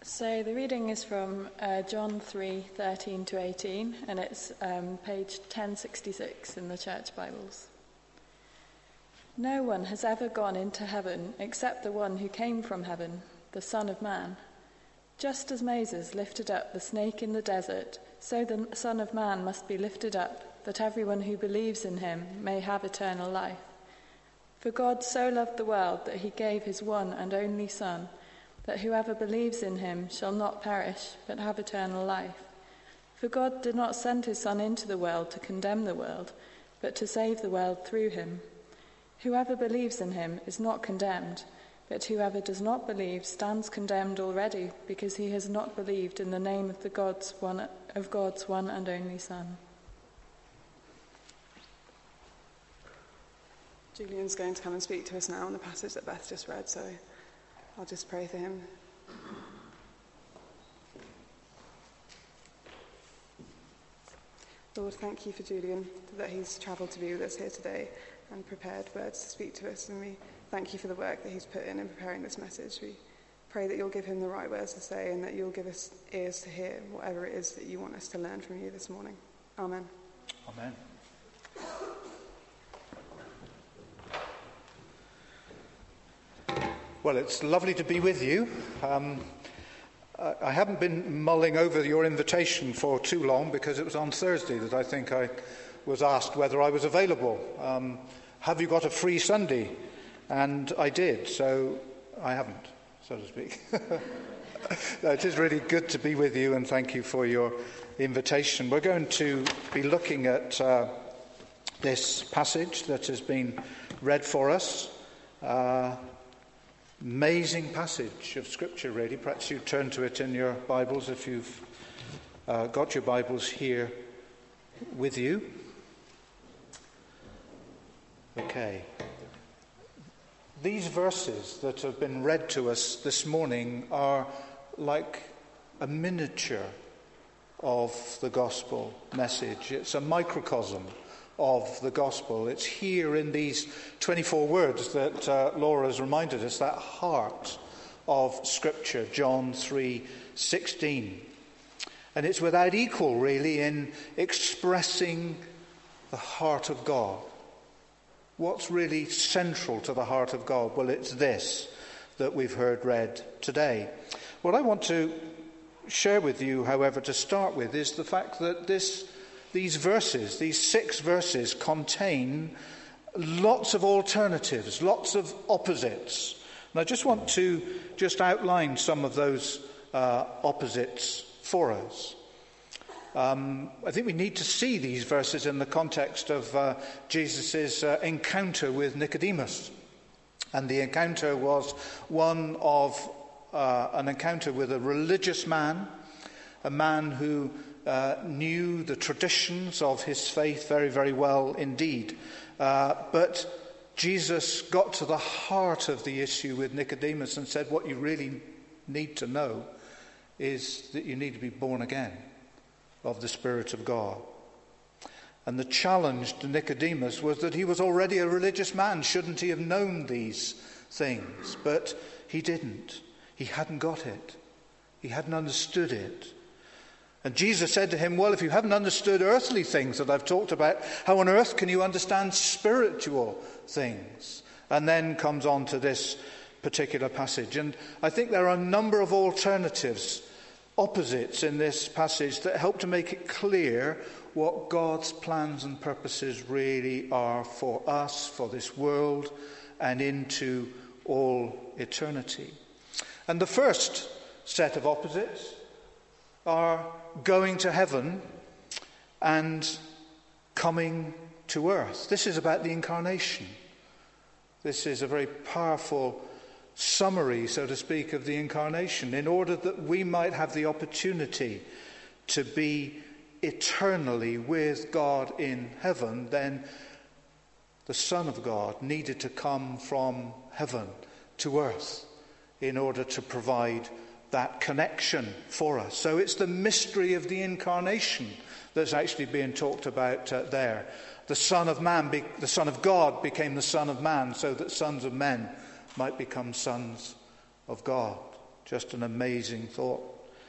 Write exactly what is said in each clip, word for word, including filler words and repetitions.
So the reading is from uh, John three thirteen to eighteen, and it's um, page ten sixty-six in the Church Bibles. No one has ever gone into heaven except the one who came from heaven, the Son of Man. Just as Moses lifted up the snake in the desert, so the Son of Man must be lifted up, that everyone who believes in him may have eternal life. For God so loved the world that he gave his one and only Son, that whoever believes in him shall not perish, but have eternal life. For God did not send his Son into the world to condemn the world, but to save the world through him. Whoever believes in him is not condemned, but whoever does not believe stands condemned already, because he has not believed in the name of the God's one of God's one and only Son. Julian's going to come and speak to us now on the passage that Beth just read, so I'll just pray for him. Lord, thank you for Julian, that he's travelled to be with us here today and prepared words to speak to us. And we thank you for the work that he's put in in preparing this message. We pray that you'll give him the right words to say and that you'll give us ears to hear whatever it is that you want us to learn from you this morning. Amen. Amen. Well, it's lovely to be with you. Um, I haven't been mulling over your invitation for too long because it was on Thursday that I think I was asked whether I was available. Um, have you got a free Sunday? And I did, so I haven't, so to speak. No, it is really good to be with you, and thank you for your invitation. We're going to be looking at uh, this passage that has been read for us. Uh, Amazing passage of Scripture, really. Perhaps you turn to it in your Bibles if you've uh, got your Bibles here with you. Okay. These verses that have been read to us this morning are like a miniature of the gospel message. It's a microcosm of the gospel. It's here in these twenty-four words that uh, Laura has reminded us, that heart of Scripture, John three sixteen. And it's without equal, really, in expressing the heart of God. What's really central to the heart of God? Well, it's this that we've heard read today. What I want to share with you, however, to start with, is the fact that this These verses, these six verses, contain lots of alternatives, lots of opposites. And I just want to just outline some of those uh, opposites for us. Um, I think we need to see these verses in the context of uh, Jesus' uh, encounter with Nicodemus. And the encounter was one of uh, an encounter with a religious man, a man who Uh, knew the traditions of his faith very, very well indeed. Uh, but Jesus got to the heart of the issue with Nicodemus and said, what you really need to know is that you need to be born again of the Spirit of God. And the challenge to Nicodemus was that he was already a religious man. Shouldn't he have known these things? But he didn't. He hadn't got it. He hadn't understood it. And Jesus said to him, well, if you haven't understood earthly things that I've talked about, how on earth can you understand spiritual things? And then comes on to this particular passage. And I think there are a number of alternatives, opposites in this passage that help to make it clear what God's plans and purposes really are for us, for this world, and into all eternity. And the first set of opposites are going to heaven and coming to earth. This is about the incarnation. This is a very powerful summary, so to speak, of the incarnation, in order that we might have the opportunity to be eternally with God in heaven. Then the Son of God needed to come from heaven to earth in order to provide that connection for us. So it's the mystery of the incarnation that's actually being talked about uh, there. The Son of Man, be- the Son of God became the Son of Man, so that sons of men might become sons of God. Just an amazing thought.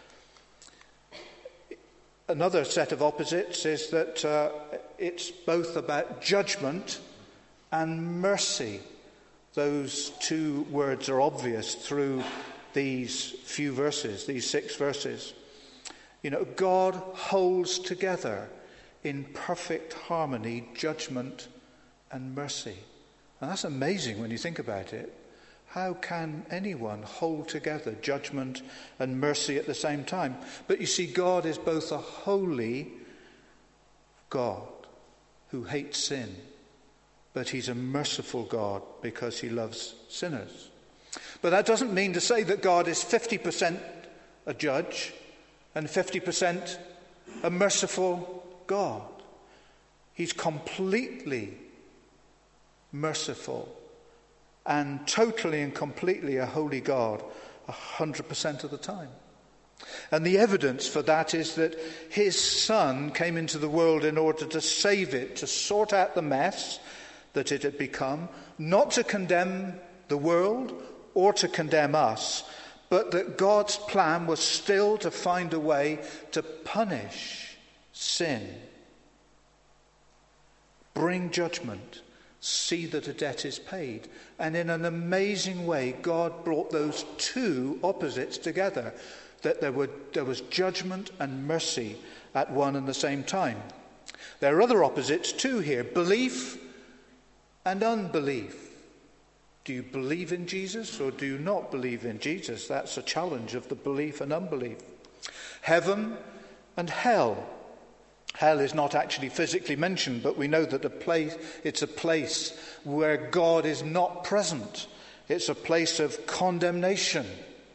Another set of opposites is that uh, it's both about judgment and mercy. Those two words are obvious through these few verses, these six verses. You know, God holds together in perfect harmony judgment and mercy. And that's amazing when you think about it. How can anyone hold together judgment and mercy at the same time? But you see, God is both a holy God who hates sin, but he's a merciful God because he loves sinners. But that doesn't mean to say that God is fifty percent a judge and fifty percent a merciful God. He's completely merciful and totally and completely a holy God a hundred percent of the time. And the evidence for that is that his Son came into the world in order to save it, to sort out the mess that it had become, not to condemn the world or to condemn us, but that God's plan was still to find a way to punish sin, bring judgment, see that a debt is paid. And in an amazing way, God brought those two opposites together, that there, were, there was judgment and mercy at one and the same time. There are other opposites too here, belief and unbelief. Do you believe in Jesus or do you not believe in Jesus? That's a challenge of the belief and unbelief. Heaven and hell. Hell is not actually physically mentioned, but we know that a place, it's a place where God is not present. It's a place of condemnation.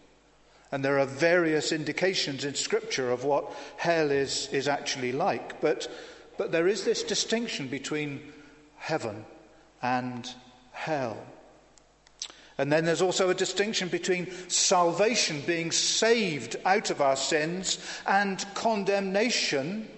And there are various indications in Scripture of what hell is, is actually like. But, but there is this distinction between heaven and hell. And then there's also a distinction between salvation, being saved out of our sins, and condemnation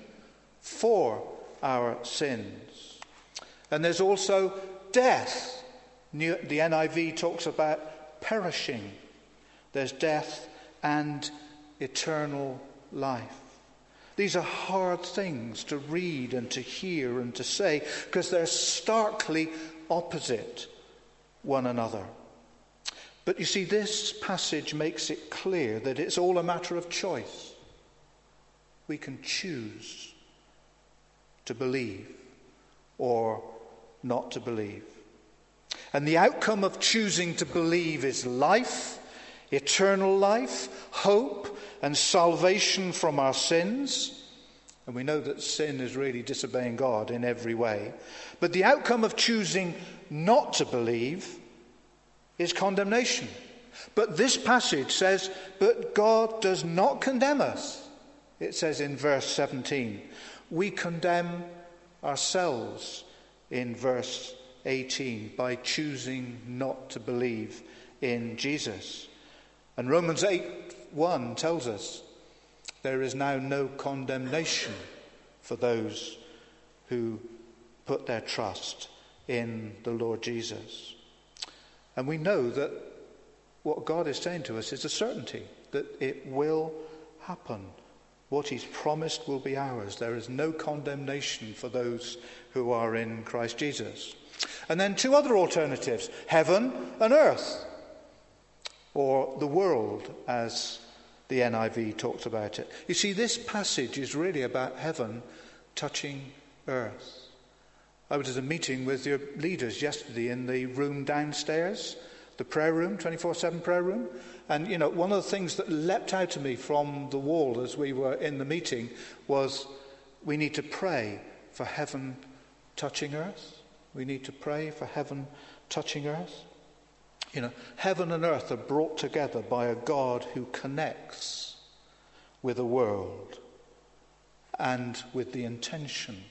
for our sins. And there's also death. The N I V talks about perishing. There's death and eternal life. These are hard things to read and to hear and to say because they're starkly opposite one another. But you see, this passage makes it clear that it's all a matter of choice. We can choose to believe or not to believe. And the outcome of choosing to believe is life, eternal life, hope, and salvation from our sins. And we know that sin is really disobeying God in every way. But the outcome of choosing not to believe is condemnation. But this passage says, but God does not condemn us. It says in verse seventeen. We condemn ourselves in verse eighteen by choosing not to believe in Jesus. And Romans eight one tells us there is now no condemnation for those who put their trust in the Lord Jesus. And we know that what God is saying to us is a certainty, that it will happen. What he's promised will be ours. There is no condemnation for those who are in Christ Jesus. And then two other alternatives, heaven and earth, or the world, as the N I V talks about it. You see, this passage is really about heaven touching earth. I was at a meeting with your leaders yesterday in the room downstairs, the prayer room, twenty-four seven prayer room. And, you know, one of the things that leapt out to me from the wall as we were in the meeting was we need to pray for heaven touching earth. We need to pray for heaven touching earth. You know, heaven and earth are brought together by a God who connects with a world and with the intention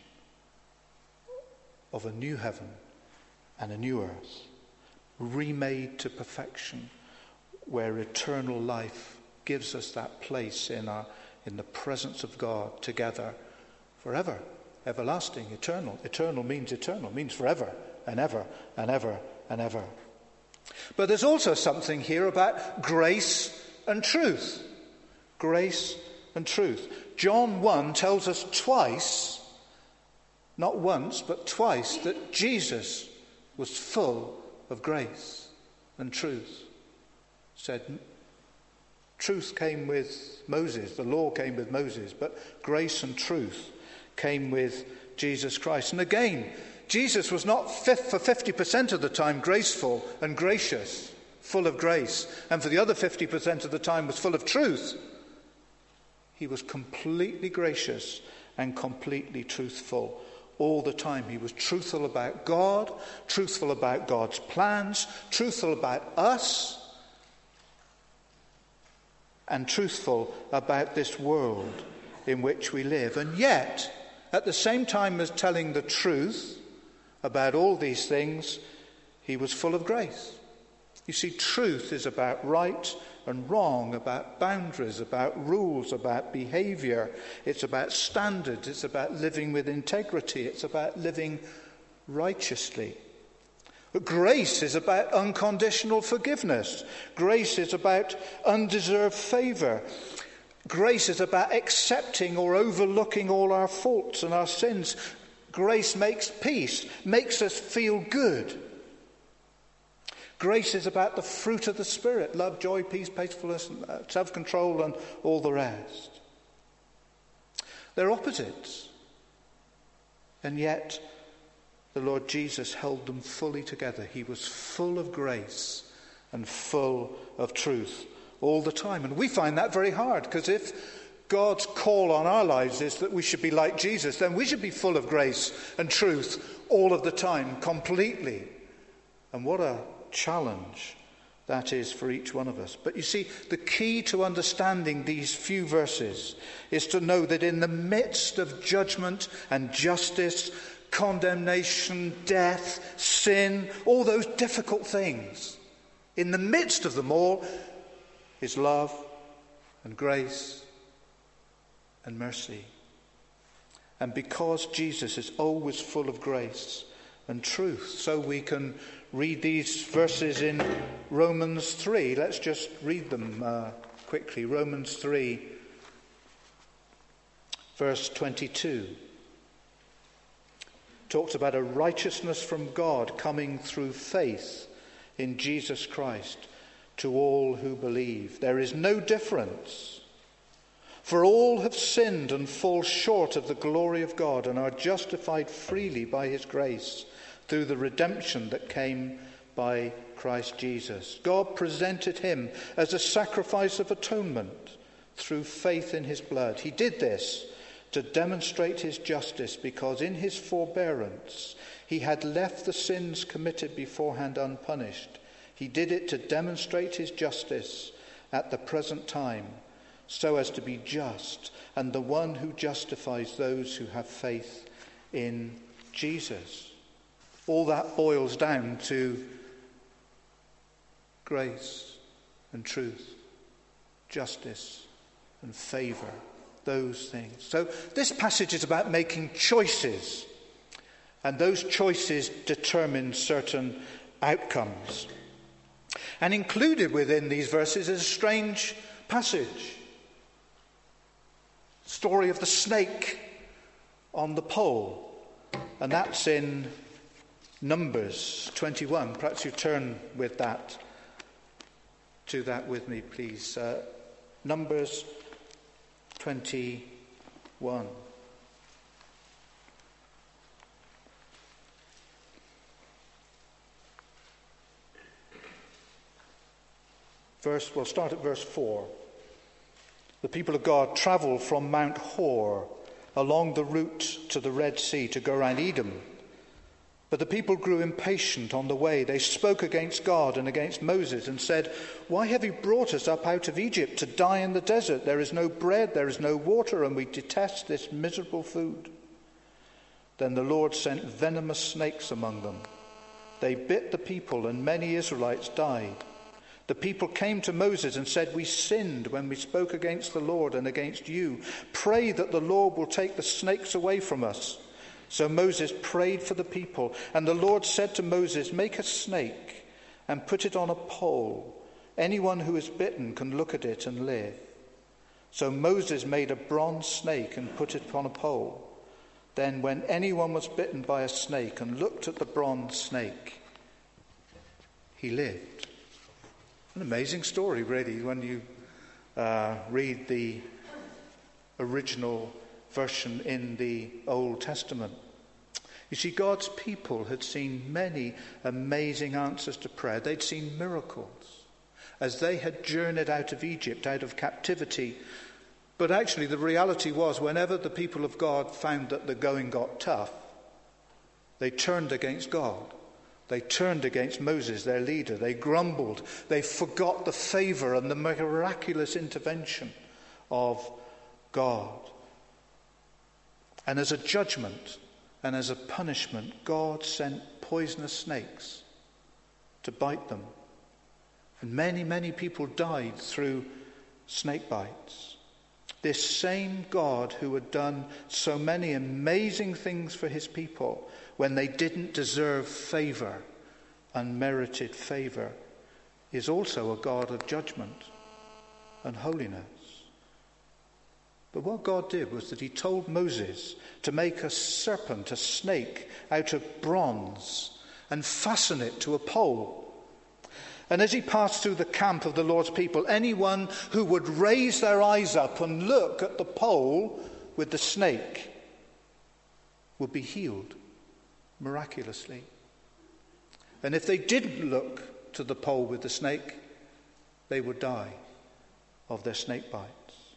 of a new heaven and a new earth, remade to perfection, where eternal life gives us that place in our in the presence of God together forever, everlasting, eternal. Eternal means eternal, means forever and ever and ever and ever. But there's also something here about grace and truth. Grace and truth. John one tells us twice, not once, but twice, that Jesus was full of grace and truth. Said, truth came with Moses, the law came with Moses, but grace and truth came with Jesus Christ. And again, Jesus was not for fifty percent of the time graceful and gracious, full of grace, and for the other fifty percent of the time was full of truth. He was completely gracious and completely truthful all the time. He was truthful about God, truthful about God's plans, truthful about us, and truthful about this world in which we live. And yet, at the same time as telling the truth about all these things, he was full of grace. You see, truth is about right and wrong, about boundaries, about rules, about behavior. It's about standards. It's about living with integrity. It's about living righteously. But grace is about unconditional forgiveness. Grace is about undeserved favor. Grace is about accepting or overlooking all our faults and our sins. Grace makes peace, makes us feel good. Grace is about the fruit of the Spirit: love, joy, peace, faithfulness, self-control, and all the rest. They're opposites. And yet, the Lord Jesus held them fully together. He was full of grace and full of truth all the time. And we find that very hard, because if God's call on our lives is that we should be like Jesus, then we should be full of grace and truth all of the time, completely. And what a challenge that is for each one of us. But you see, the key to understanding these few verses is to know that in the midst of judgment and justice, condemnation, death, sin, all those difficult things, in the midst of them all is love and grace and mercy. And because Jesus is always full of grace and truth, so we can read these verses in Romans three. Let's just read them uh, quickly. Romans three, verse twenty-two. Talks about a righteousness from God coming through faith in Jesus Christ to all who believe. There is no difference, for all have sinned and fall short of the glory of God and are justified freely by his grace through the redemption that came by Christ Jesus. God presented him as a sacrifice of atonement through faith in his blood. He did this to demonstrate his justice, because in his forbearance he had left the sins committed beforehand unpunished. He did it to demonstrate his justice at the present time, so as to be just and the one who justifies those who have faith in Jesus. All that boils down to grace and truth, justice and favor, those things. So this passage is about making choices, and those choices determine certain outcomes. And included within these verses is a strange passage. Story of the snake on the pole. And that's in Numbers twenty-one. Perhaps you turn with that to that with me, please. Uh, Numbers twenty-one. Verse, we'll start at verse four. The people of God traveled from Mount Hor along the route to the Red Sea to go around Edom. But the people grew impatient on the way. They spoke against God and against Moses and said, "Why have you brought us up out of Egypt to die in the desert? There is no bread, there is no water, and we detest this miserable food." Then the Lord sent venomous snakes among them. They bit the people, and many Israelites died. The people came to Moses and said, "We sinned when we spoke against the Lord and against you. Pray that the Lord will take the snakes away from us." So Moses prayed for the people, and the Lord said to Moses, "Make a snake and put it on a pole. Anyone who is bitten can look at it and live. So Moses made a bronze snake and put it upon a pole. Then when anyone was bitten by a snake and looked at the bronze snake, he lived. An amazing story, really, when you uh, read the original version in the Old Testament. You see, God's people had seen many amazing answers to prayer. They'd seen miracles as they had journeyed out of Egypt, out of captivity. But actually the reality was, whenever the people of God found that the going got tough, they turned against God. They turned against Moses, their leader. They grumbled. They forgot the favor and the miraculous intervention of God. And as a judgment and as a punishment, God sent poisonous snakes to bite them. And many, many people died through snake bites. This same God who had done so many amazing things for his people when they didn't deserve favor, unmerited favor, is also a God of judgment and holiness. But what God did was that he told Moses to make a serpent, a snake, out of bronze and fasten it to a pole. And as he passed through the camp of the Lord's people, anyone who would raise their eyes up and look at the pole with the snake would be healed miraculously. And if they didn't look to the pole with the snake, they would die of their snake bites.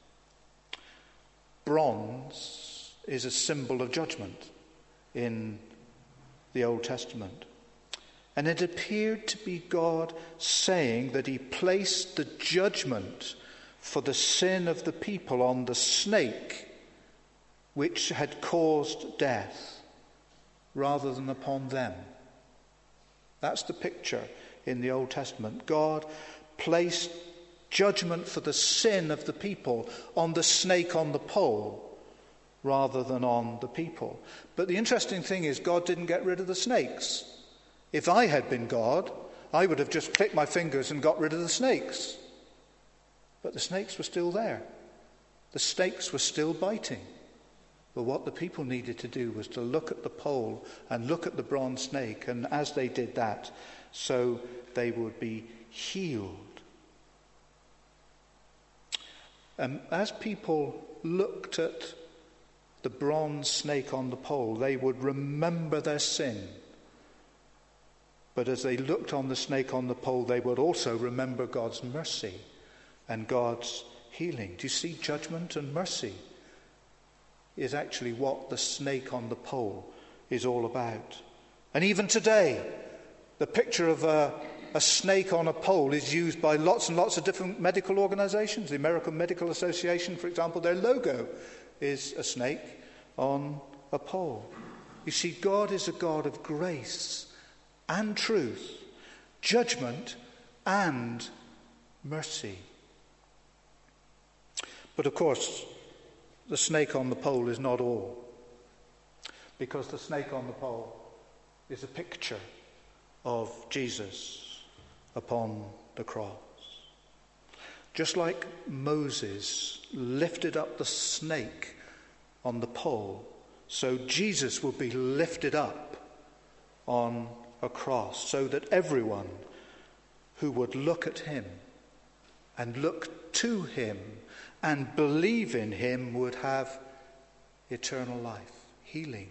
Bronze is a symbol of judgment in the Old Testament. And it appeared to be God saying that he placed the judgment for the sin of the people on the snake which had caused death, rather than upon them. That's the picture in the Old Testament. God placed judgment for the sin of the people on the snake on the pole, rather than on the people. But the interesting thing is, God didn't get rid of the snakes. If I had been God, I would have just clicked my fingers and got rid of the snakes. But the snakes were still there. The snakes were still biting. But what the people needed to do was to look at the pole and look at the bronze snake, and as they did that, so they would be healed. And as people looked at the bronze snake on the pole, they would remember their sin. But as they looked on the snake on the pole, they would also remember God's mercy and God's healing. Do you see? Judgment and mercy is actually what the snake on the pole is all about. And even today, the picture of a, a snake on a pole is used by lots and lots of different medical organizations. The American Medical Association, for example, their logo is a snake on a pole. You see, God is a God of grace and truth, judgment and mercy. But of course, the snake on the pole is not all, because the snake on the pole is a picture of Jesus upon the cross. Just like Moses lifted up the snake on the pole, so Jesus will be lifted up on a cross, so that everyone who would look at him and look to him and believe in him would have eternal life, healing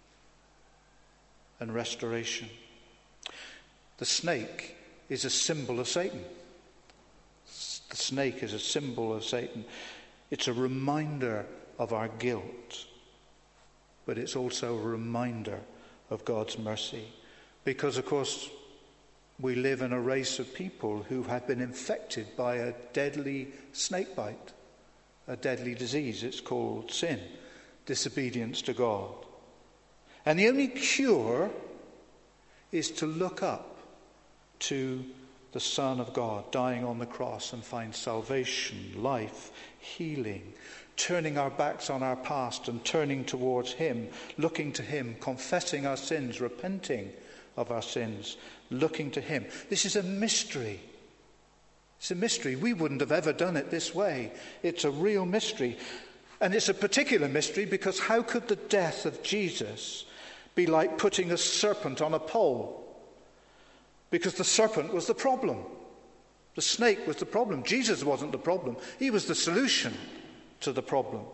and restoration. The snake is a symbol of Satan. The snake is a symbol of Satan. It's a reminder of our guilt, but it's also a reminder of God's mercy. Because, of course, we live in a race of people who have been infected by a deadly snake bite, a deadly disease. It's called sin, disobedience to God. And the only cure is to look up to the Son of God dying on the cross and find salvation, life, healing, turning our backs on our past and turning towards him, looking to him, confessing our sins, repenting of our sins, looking to him. This is a mystery. It's a mystery. We wouldn't have ever done it this way. It's a real mystery. And it's a particular mystery because how could the death of Jesus be like putting a serpent on a pole? Because the serpent was the problem. The snake was the problem. Jesus wasn't the problem. He was the solution to the problem.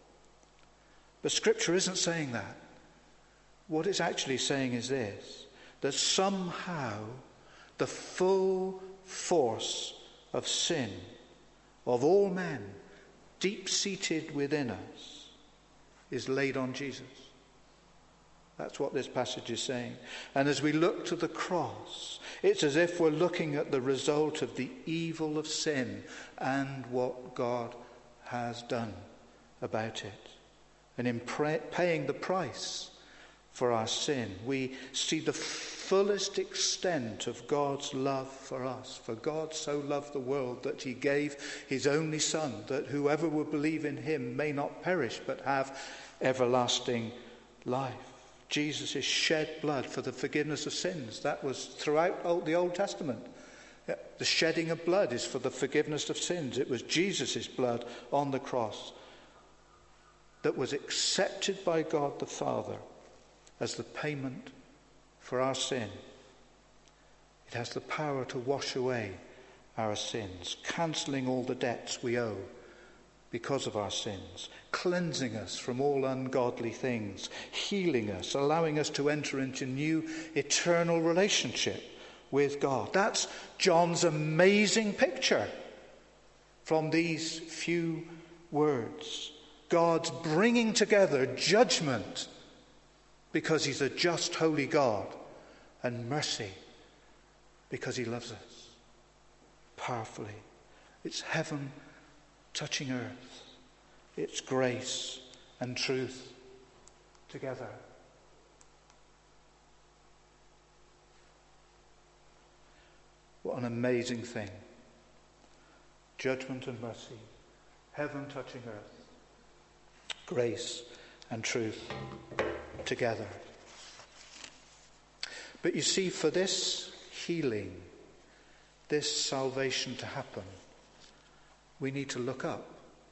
But Scripture isn't saying that. What it's actually saying is this, that somehow the full force of sin of all men, deep-seated within us, is laid on Jesus. That's what this passage is saying. And as we look to the cross, it's as if we're looking at the result of the evil of sin and what God has done about it. And in pray, paying the price for our sin, we see the fullest extent of God's love for us. For God so loved the world that he gave his only Son, that whoever will believe in him may not perish but have everlasting life. Jesus' shed blood for the forgiveness of sins. That was throughout the Old Testament. The shedding of blood is for the forgiveness of sins. It was Jesus' blood on the cross that was accepted by God the Father as the payment for our sin. It has the power to wash away our sins, cancelling all the debts we owe because of our sins, cleansing us from all ungodly things, healing us, allowing us to enter into new eternal relationship with God. That's John's amazing picture from these few words. God's bringing together judgment because he's a just, holy God, and mercy because he loves us powerfully. It's heaven touching earth. It's grace and truth together. What an amazing thing. Judgment and mercy. Heaven touching earth. Grace and truth together. But you see, for this healing, this salvation to happen, we need to look up.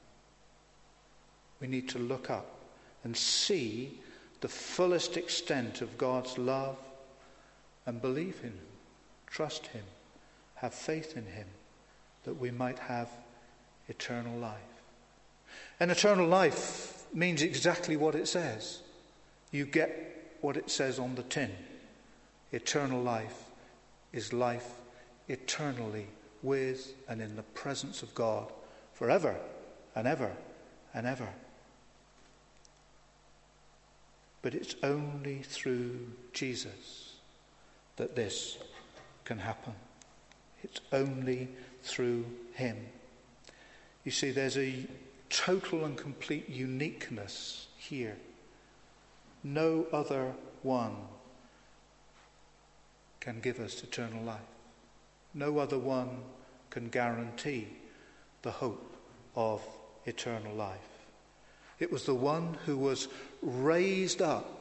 We need to look up and see the fullest extent of God's love and believe in him, trust him, have faith in him, that we might have eternal life. And eternal life means exactly what it says. You get what it says on the tin. Eternal life is life eternally with and in the presence of God forever and ever and ever. But it's only through Jesus that this can happen. It's only through him. You see, there's a total and complete uniqueness here. No other one can give us eternal life. No other one can guarantee the hope of eternal life. It was the one who was raised up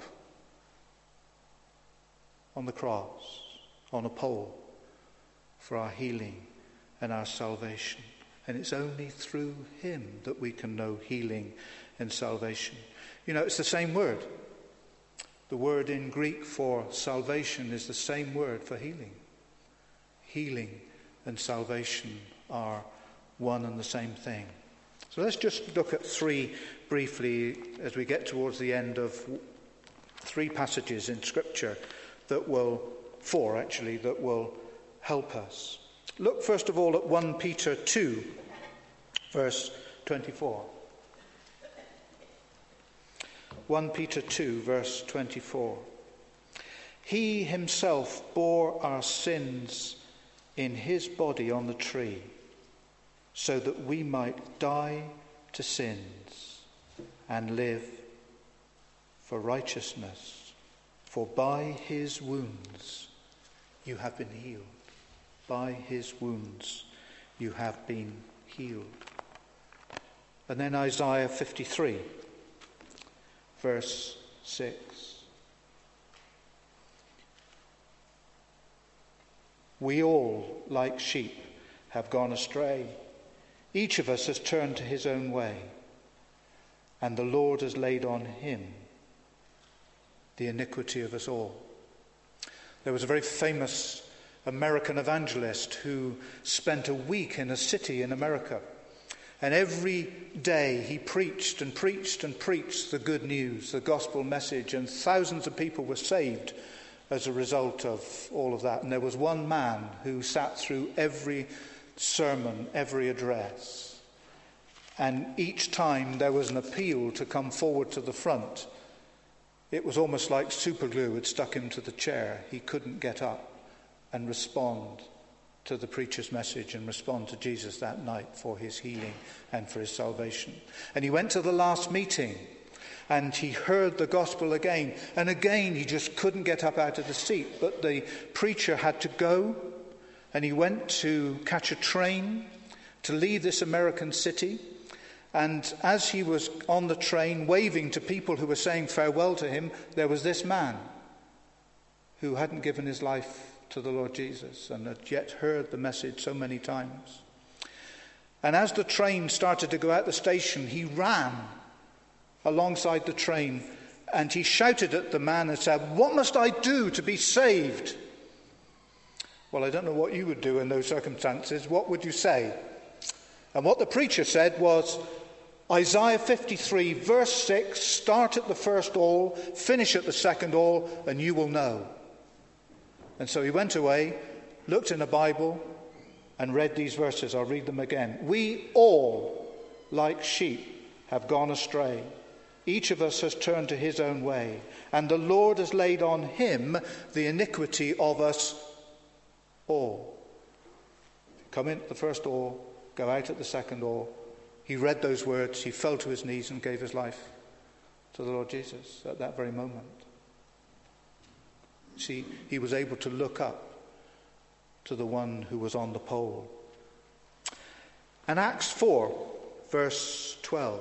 on the cross, on a pole, for our healing and our salvation. And it's only through him that we can know healing and salvation. You know, it's the same word. The word in Greek for salvation is the same word for healing. Healing and salvation are one and the same thing. So let's just look at three briefly as we get towards the end of three passages in Scripture that will, four actually, that will help us. Look first of all at First Peter two, verse twenty-four. First Peter two, verse twenty-four. He himself bore our sins in his body on the tree, so that we might die to sins and live for righteousness. For by his wounds you have been healed. By his wounds you have been healed. And then Isaiah fifty-three, verse six. We all, like sheep, have gone astray. Each of us has turned to his own way, and the Lord has laid on him the iniquity of us all. There was a very famous American evangelist who spent a week in a city in America, and every day he preached and preached and preached the good news, the gospel message, and thousands of people were saved as a result of all of that. And there was one man who sat through every sermon, every address, and each time there was an appeal to come forward to the front. It was almost like super glue had stuck him to the chair. He couldn't get up and respond to the preacher's message and respond to Jesus that night for his healing and for his salvation. And he went to the last meeting and he heard the gospel again. And again he just couldn't get up out of the seat. But the preacher had to go, and he went to catch a train to leave this American city. And as he was on the train waving to people who were saying farewell to him, there was this man who hadn't given his life to the Lord Jesus and had yet heard the message so many times. And as the train started to go out the station, he ran alongside the train and he shouted at the man and said, "What must I do to be saved?" Well, I don't know what you would do in those circumstances. What would you say? And what the preacher said was, Isaiah fifty-three, verse six, start at the first all, finish at the second all, and you will know. And so he went away, looked in the Bible, and read these verses. I'll read them again. We all, like sheep, have gone astray. Each of us has turned to his own way, and the Lord has laid on him the iniquity of us all. Come in at the first all, go out at the second all. He read those words, he fell to his knees and gave his life to the Lord Jesus at that very moment. See, he was able to look up to the one who was on the pole. And Acts four, verse twelve.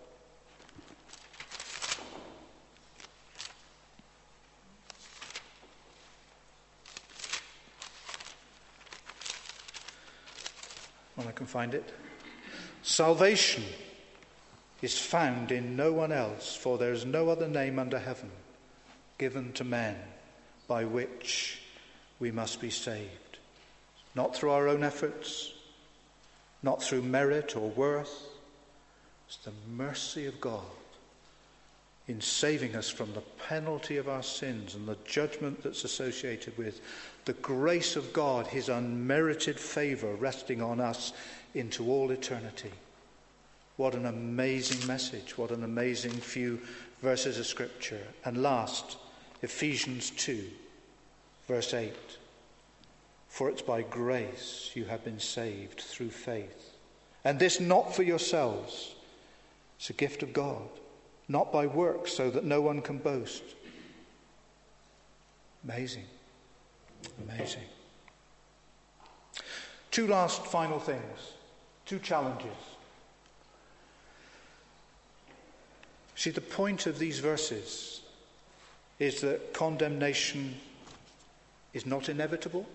When I can find it. Salvation is found in no one else, for there is no other name under heaven given to men by which we must be saved. Not through our own efforts, not through merit or worth. It's the mercy of God in saving us from the penalty of our sins and the judgment that's associated with the grace of God, his unmerited favor resting on us into all eternity. What an amazing message. What an amazing few verses of Scripture. And last, Ephesians two, verse eight. For it's by grace you have been saved through faith. And this not for yourselves. It's a gift of God. Not by works, so that no one can boast. Amazing. Amazing. Two last final things. Two challenges. See, the point of these verses is that condemnation is not inevitable.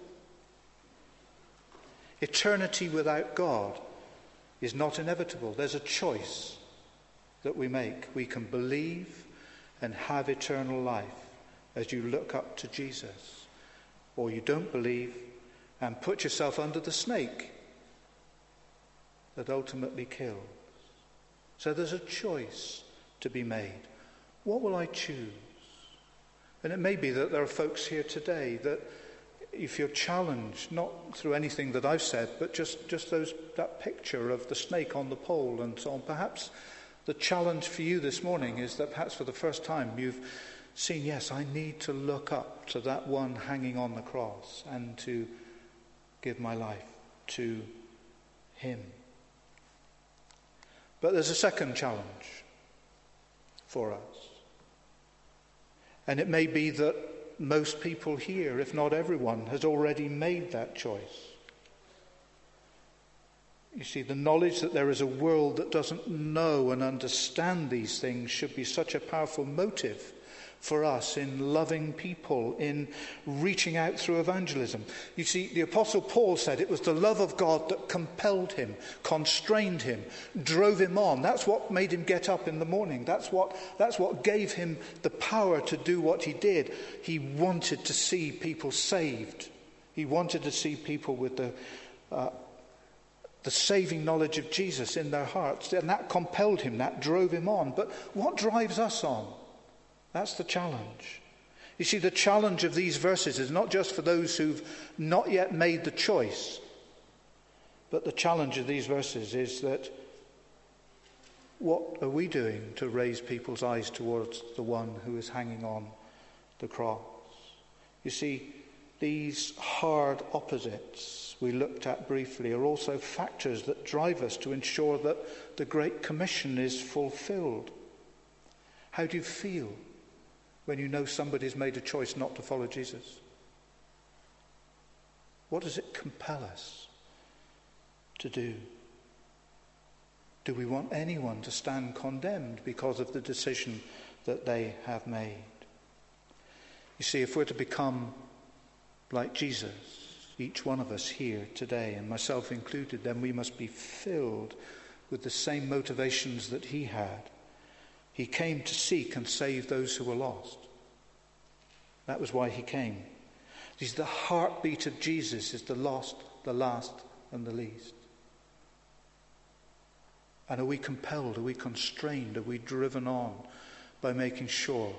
Eternity without God is not inevitable. There's a choice that we make. We can believe and have eternal life as you look up to Jesus, or you don't believe and put yourself under the snake that ultimately kills. So there's a choice to be made. What will I choose? And it may be that there are folks here today that if you're challenged, not through anything that I've said, but just, just those that picture of the snake on the pole and so on, perhaps the challenge for you this morning is that perhaps for the first time you've seen, yes, I need to look up to that one hanging on the cross and to give my life to him. But there's a second challenge for us. And it may be that most people here, if not everyone, has already made that choice. You see, the knowledge that there is a world that doesn't know and understand these things should be such a powerful motive for us in loving people, in reaching out through evangelism. You see, the Apostle Paul said it was the love of God that compelled him, constrained him, drove him on. That's what made him get up in the morning. That's what, that's what gave him the power to do what he did. He wanted to see people saved. He wanted to see people with the, uh, the saving knowledge of Jesus in their hearts. And that compelled him, that drove him on. But what drives us on? That's the challenge. You see, the challenge of these verses is not just for those who've not yet made the choice, but the challenge of these verses is that what are we doing to raise people's eyes towards the one who is hanging on the cross? You see, these hard opposites we looked at briefly are also factors that drive us to ensure that the Great Commission is fulfilled. How do you feel when you know somebody's made a choice not to follow Jesus? What does it compel us to do? Do we want anyone to stand condemned because of the decision that they have made? You see, if we're to become like Jesus, each one of us here today, and myself included, then we must be filled with the same motivations that he had. He came to seek and save those who were lost. That was why he came. He's the heartbeat of Jesus, is the lost, the last, and the least. And are we compelled, are we constrained, are we driven on by making sure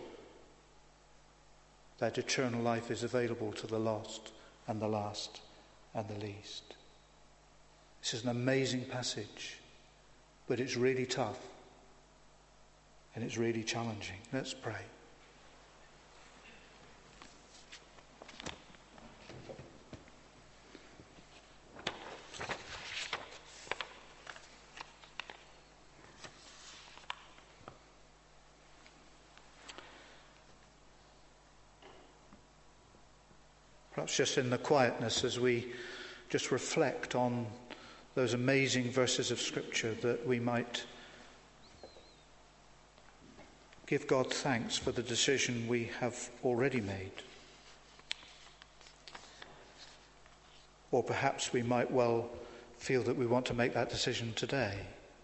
that eternal life is available to the lost and the last and the least? This is an amazing passage, but it's really tough. And it's really challenging. Let's pray. Perhaps just in the quietness as we just reflect on those amazing verses of Scripture, that we might give God thanks for the decision we have already made. Or perhaps we might well feel that we want to make that decision today.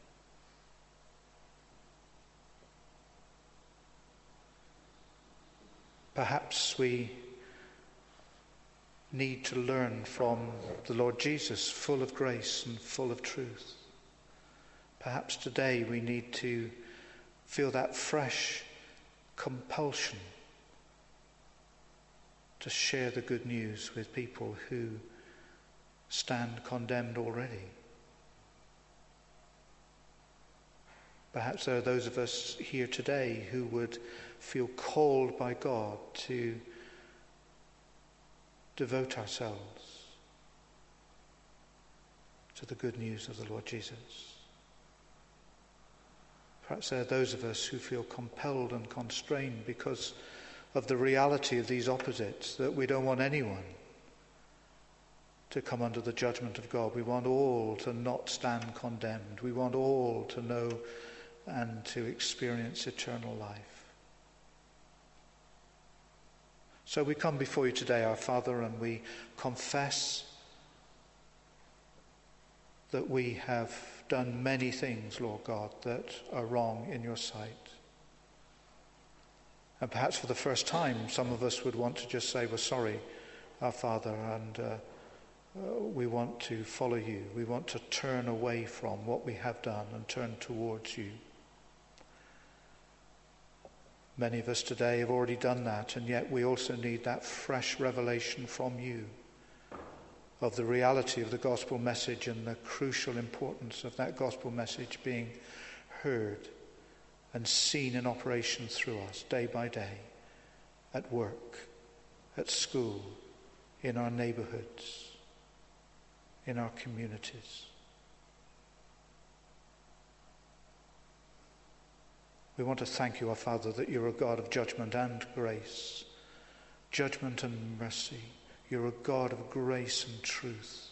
Perhaps we need to learn from the Lord Jesus, full of grace and full of truth. Perhaps today we need to feel that fresh compulsion to share the good news with people who stand condemned already. Perhaps there are those of us here today who would feel called by God to devote ourselves to the good news of the Lord Jesus. Perhaps there are those of us who feel compelled and constrained because of the reality of these opposites, that we don't want anyone to come under the judgment of God. We want all to not stand condemned. We want all to know and to experience eternal life. So we come before you today, our Father, and we confess that we have done many things, Lord God, that are wrong in your sight. And perhaps for the first time, some of us would want to just say, we're sorry, our Father, and uh, uh, we want to follow you. We want to turn away from what we have done and turn towards you. Many of us today have already done that, and yet we also need that fresh revelation from you of the reality of the gospel message and the crucial importance of that gospel message being heard and seen in operation through us day by day, at work, at school, in our neighborhoods, in our communities. We want to thank you, our Father, that you're a God of judgment and grace, judgment and mercy. You're a God of grace and truth.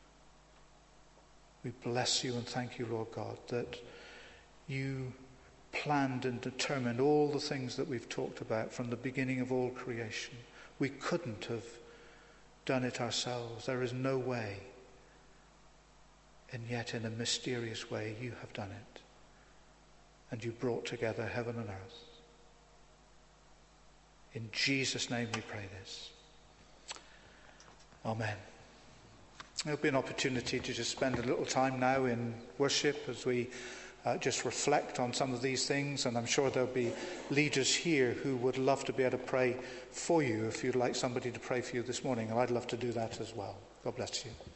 We bless you and thank you, Lord God, that you planned and determined all the things that we've talked about from the beginning of all creation. We couldn't have done it ourselves. There is no way. And yet in a mysterious way you have done it. And you brought together heaven and earth. In Jesus' name we pray this. Amen. There'll be an opportunity to just spend a little time now in worship as we uh, just reflect on some of these things. And I'm sure there'll be leaders here who would love to be able to pray for you if you'd like somebody to pray for you this morning. And I'd love to do that as well. God bless you.